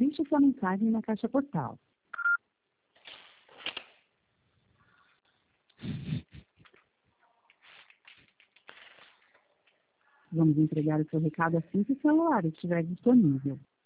deixe sua mensagem na caixa postal. Vamos entregar o seu recado assim que o celular estiver disponível.